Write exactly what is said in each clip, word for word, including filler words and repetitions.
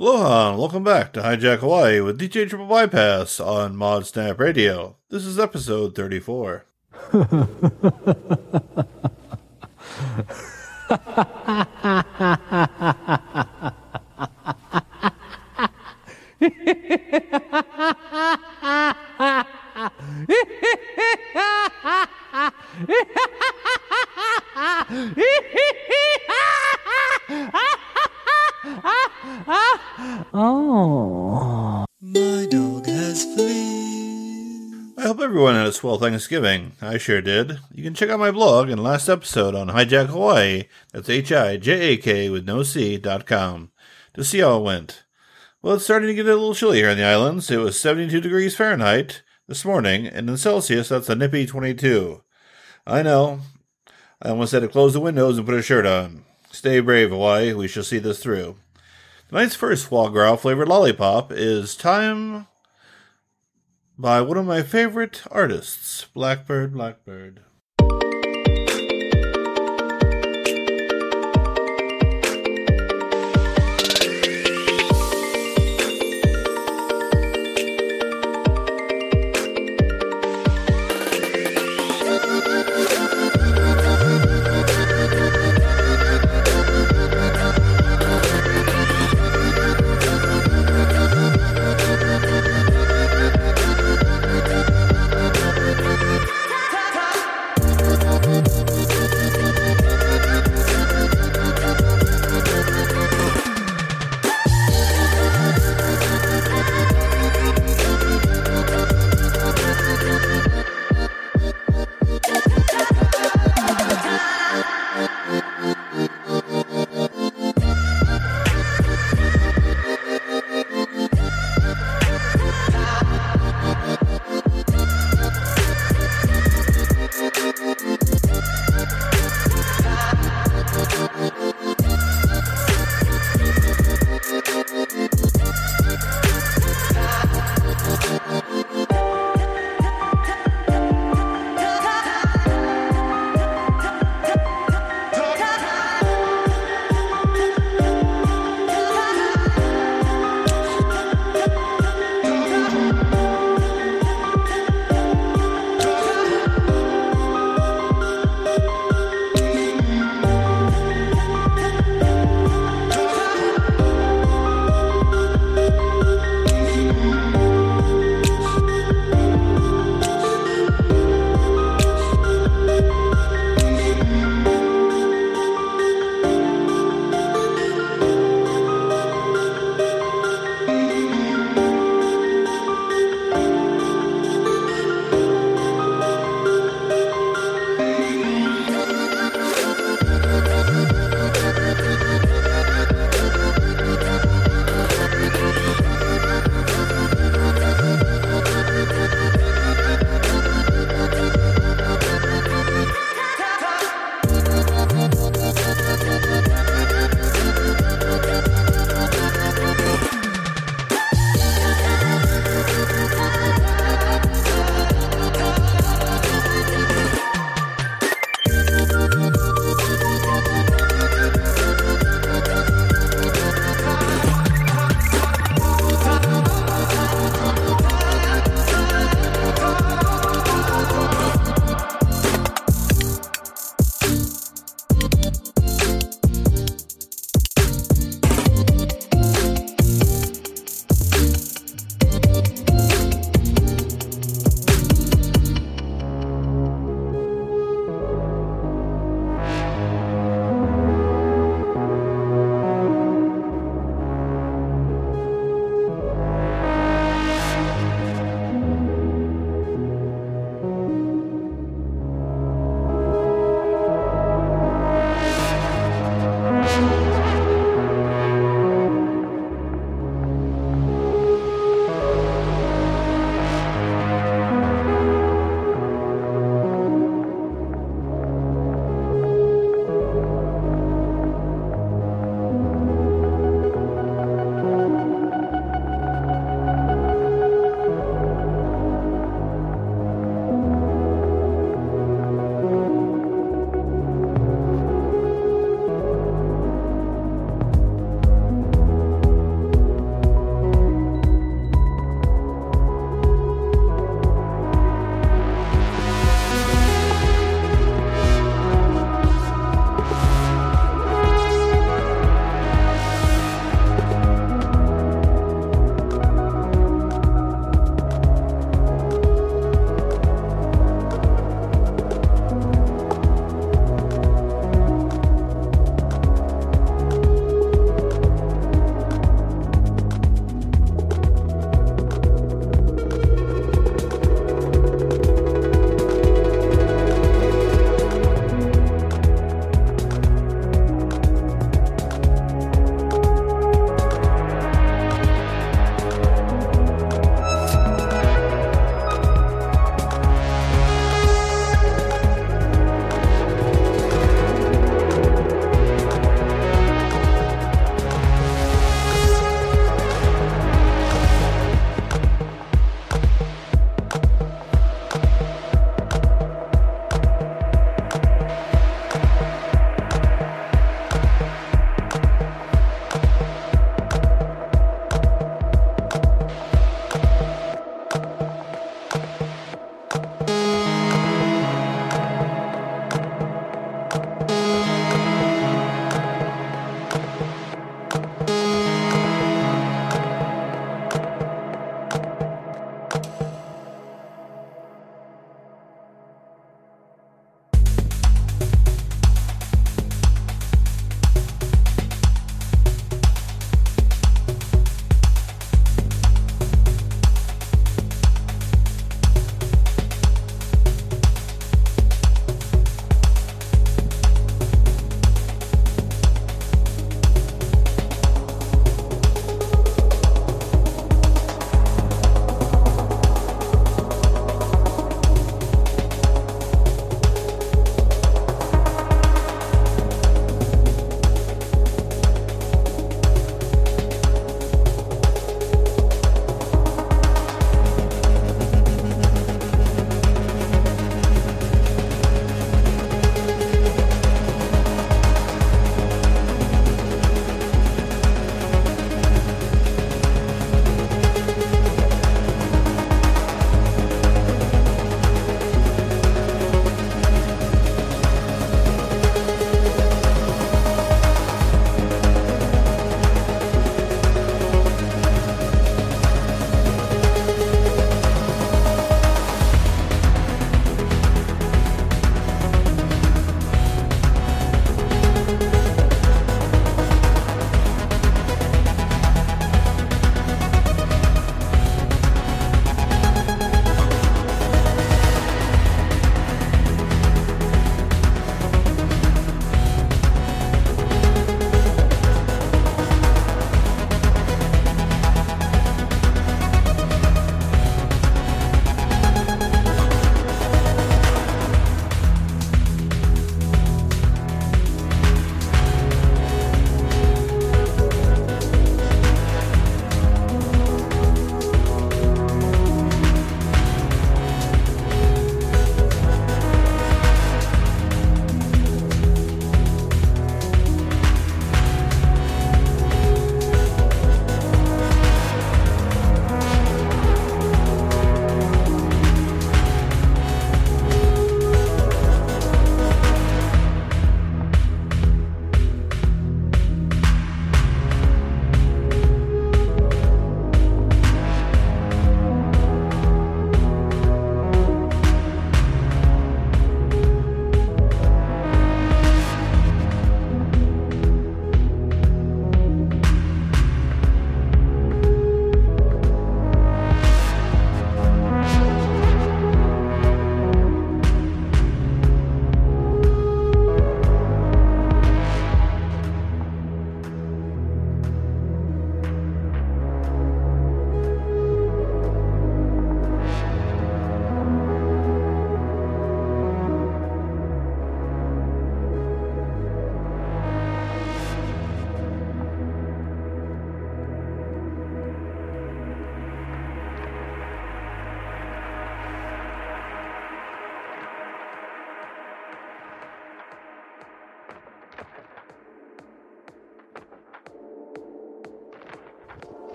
Aloha, and welcome back to Hijack Hawaii with D J Triple Bypass on Mod Snap Radio. This is episode thirty-four. Oh. My dog has fleas. I hope everyone had a swell Thanksgiving. I sure did. You can check out my blog and last episode on Hijack Hawaii, that's H I J A K with no C dot com, to see how it went. Well, it's starting to get a little chilly here in the islands. It was seventy-two degrees Fahrenheit this morning, and in Celsius, that's a nippy twenty-two. I know. I almost had to close the windows and put a shirt on. Stay brave, Hawaii. We shall see this through. Tonight's first foie gras flavored lollipop is Time by one of my favorite artists, Blackbird Blackbird.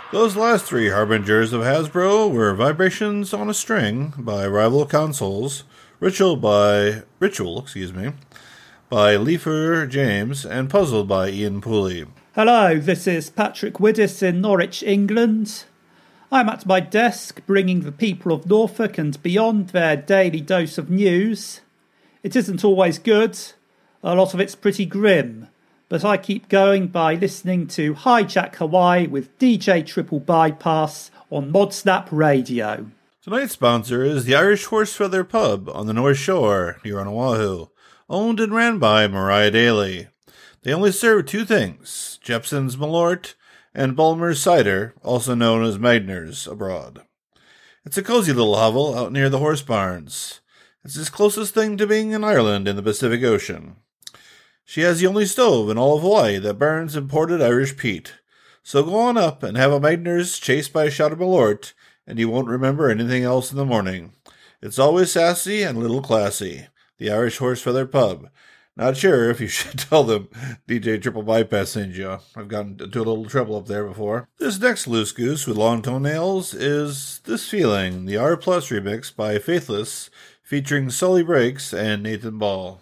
Those last three harbingers of Hasbro were Vibrations on a String by Rival Consoles, Ritual by Ritual, excuse me, by Leifer James, and Puzzled by Ian Pooley. Hello, this is Patrick Widdis in Norwich, England. I'm at my desk bringing the people of Norfolk and beyond their daily dose of news. It isn't always good. A lot of it's pretty grim. But I keep going by listening to Hijack Hawaii with D J Triple Bypass on Modsnap Radio. Tonight's sponsor is the Irish Horsefeather Pub on the North Shore, here on Oahu, owned and ran by Mariah Daly. They only serve two things, Jepson's Malort and Bulmer's Cider, also known as Magners abroad. It's a cozy little hovel out near the horse barns. It's his closest thing to being in Ireland in the Pacific Ocean. She has the only stove in all of Hawaii that burns imported Irish peat. So go on up and have a Magners chased by a shot of Malort, and you won't remember anything else in the morning. It's always sassy and a little classy. The Irish Horsefeather Pub. Not sure if you should tell them D J Triple Bypass sent you. I've gotten into a little trouble up there before. This next loose goose with long toenails is This Feeling, the R Plus remix by Faithless, featuring Sully Breaks and Nathan Ball.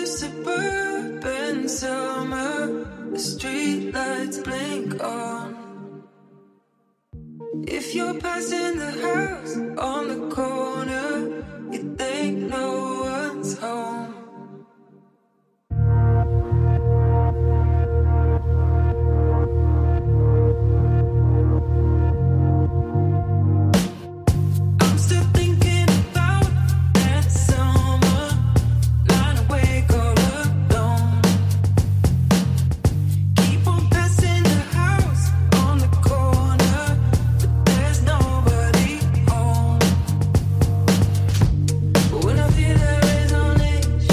a suburban summer, the streetlights blink on. If you're passing the house on the corner, you think no one's home. I'm still thinking about that summer, lying awake all alone. Keep on passing the house on the corner, but there's nobody home. But when I feel that resonation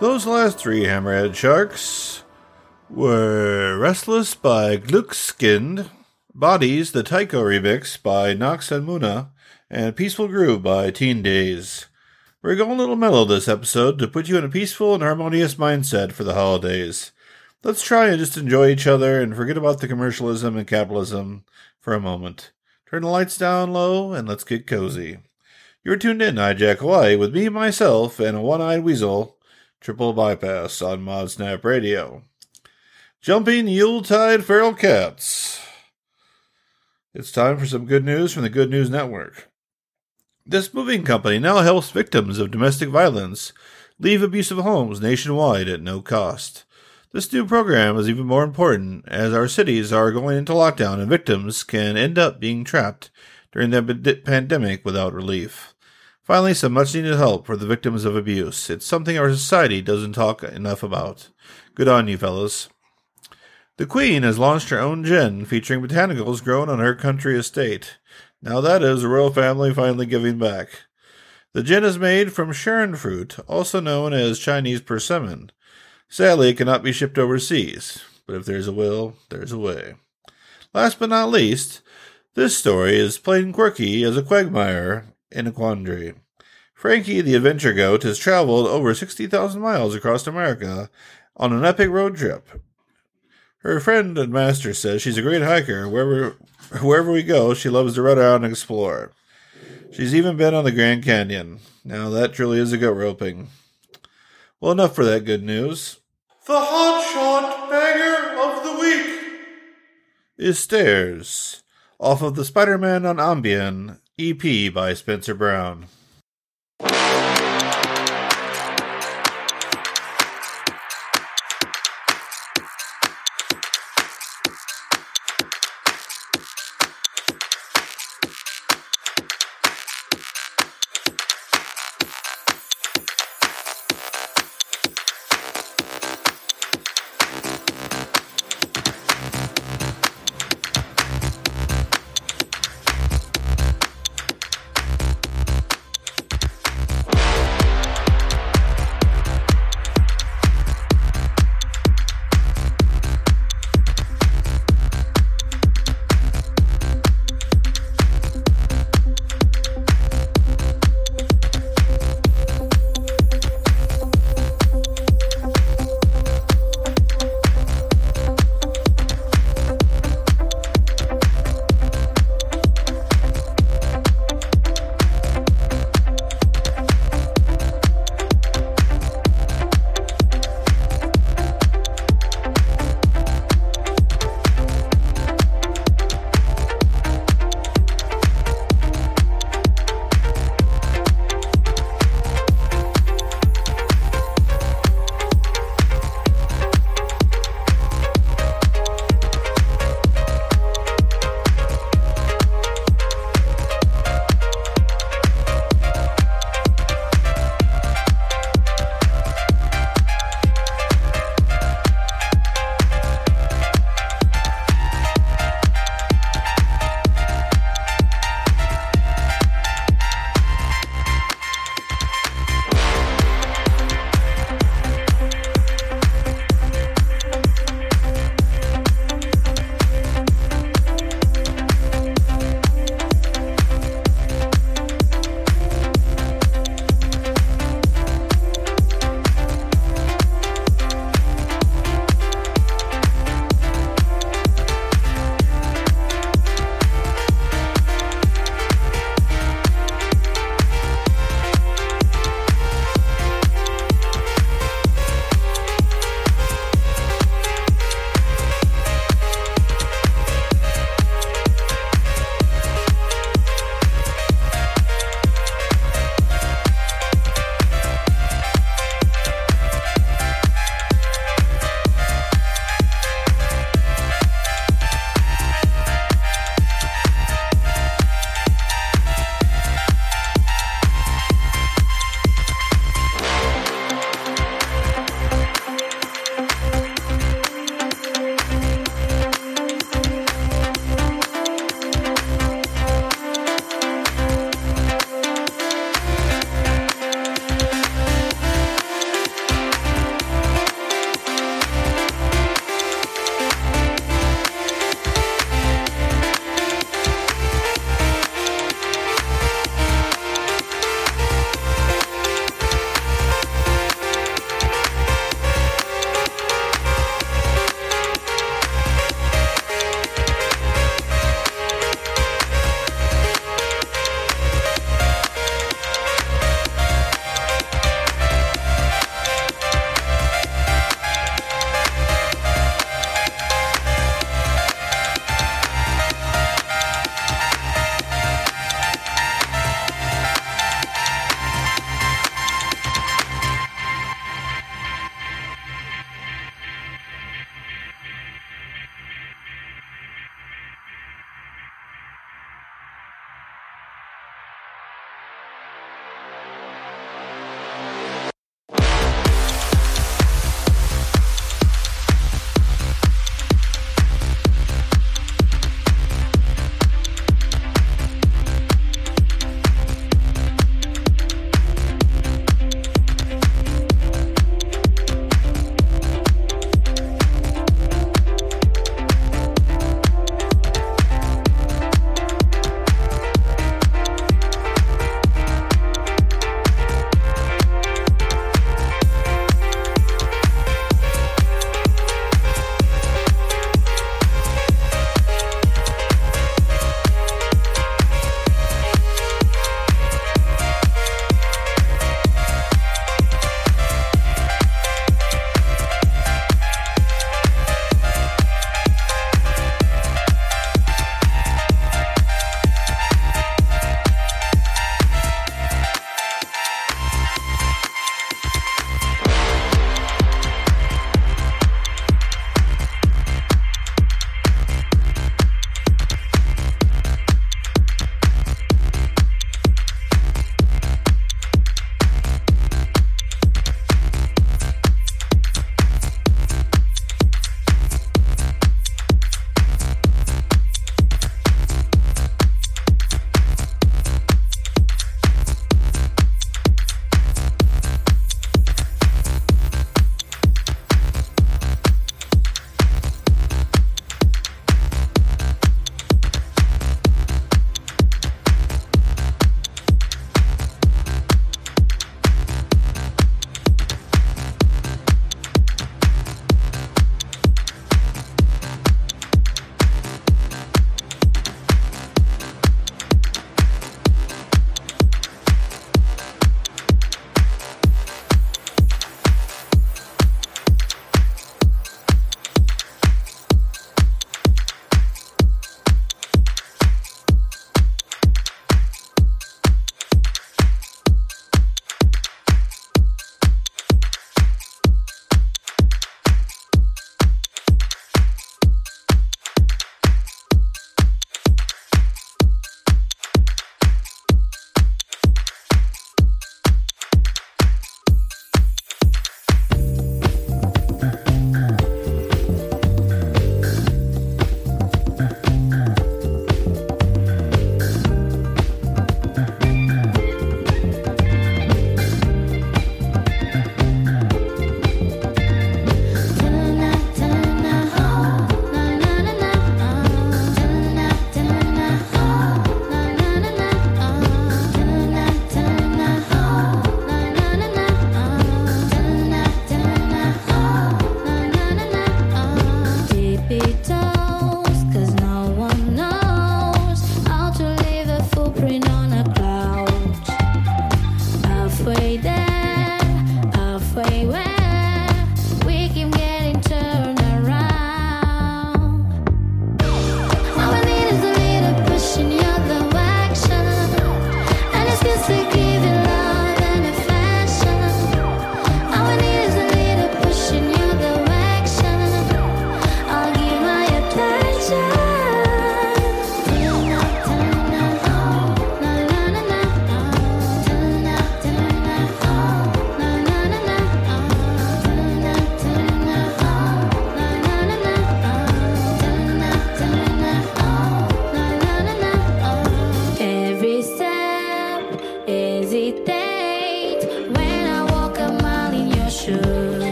Those last three Hammerhead Sharks were Restless by Gluckskind, Bodies, the Taiko remix by Nox and Muna, and Peaceful Groove by Teen Days. We're going a little mellow this episode to put you in a peaceful and harmonious mindset for the holidays. Let's try and just enjoy each other and forget about the commercialism and capitalism for a moment. Turn the lights down low and let's get cozy. You're tuned in to Hijack Hawaii with me, myself, and a one-eyed weasel, Triple Bypass on ModSnap Radio. Jumping Yuletide Feral Cats. It's time for some good news from the Good News Network. This moving company now helps victims of domestic violence leave abusive homes nationwide at no cost. This new program is even more important as our cities are going into lockdown and victims can end up being trapped during the pandemic without relief. Finally, some much-needed help for the victims of abuse. It's something our society doesn't talk enough about. Good on you, fellas. The Queen has launched her own gin featuring botanicals grown on her country estate. Now that is the royal family finally giving back. The gin is made from Sharon fruit, also known as Chinese persimmon. Sadly, it cannot be shipped overseas, but if there's a will, there's a way. Last but not least, this story is plain quirky as a quagmire in a quandary. Frankie the Adventure Goat has traveled over sixty thousand miles across America on an epic road trip. Her friend and master says she's a great hiker. Wherever, wherever we go, she loves to run around and explore. She's even been on the Grand Canyon. Now that truly is a goat roping. Well, enough for that good news. The hotshot banger of the week is Stairs, off of the Spider-Man on Ambien E P by Spencer Brown.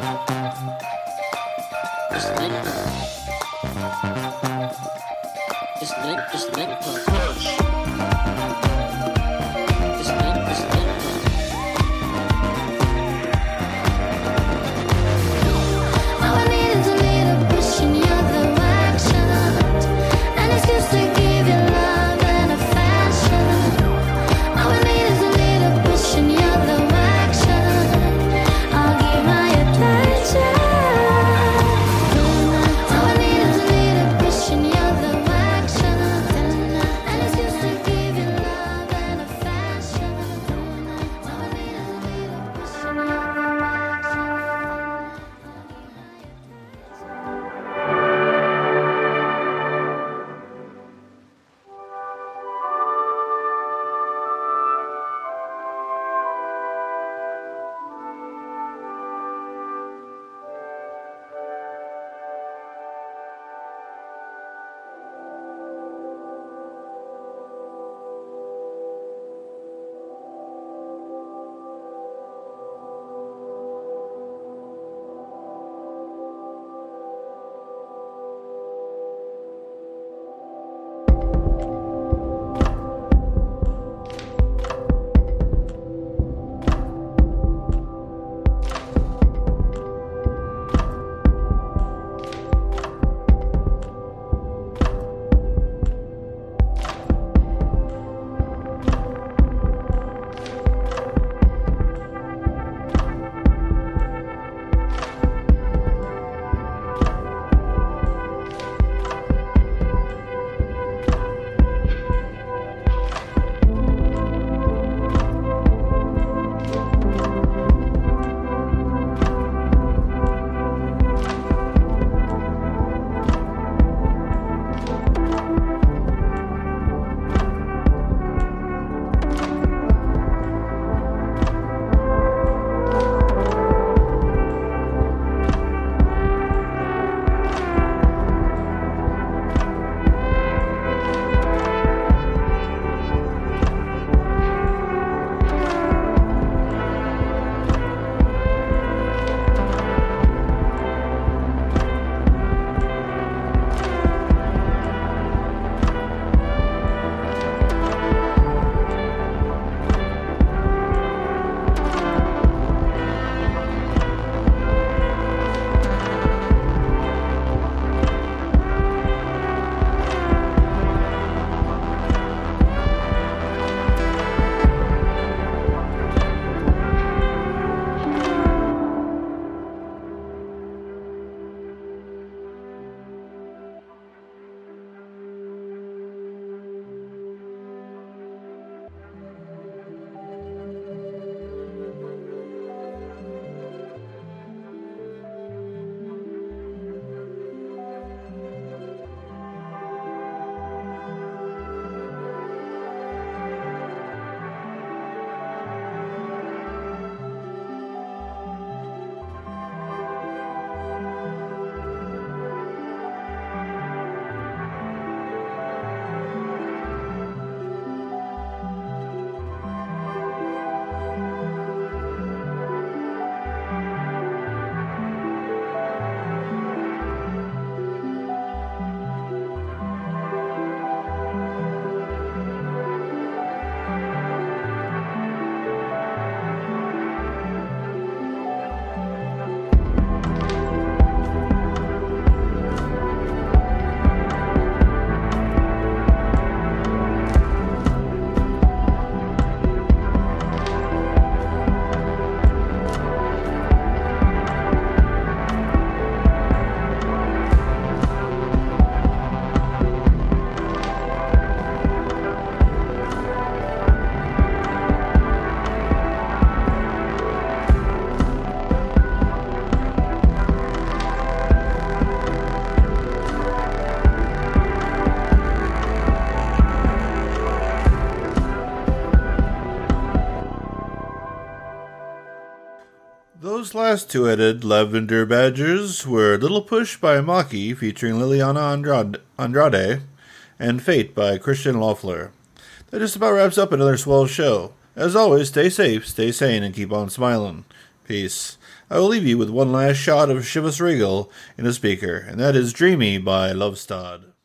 Just let it go. Just let, just let it go. Push. Just let, just let it go. All I need is a little push in the other direction. An excuse to give you love and affection. All I need is a little push in the other direction. I'll give my attention. All I need is a little push in the other direction. An excuse to give you love and affection. All I need is a little push in the other direction. Those last two edited Lavender Badgers were Little Push by Maki featuring Liliana Andrade, Andrade and Fate by Christian Loeffler. That just about wraps up another swell show. As always, stay safe, stay sane, and keep on smiling. Peace. I will leave you with one last shot of Chivas Regal in a speaker, and that is Dreamy by Lovestad.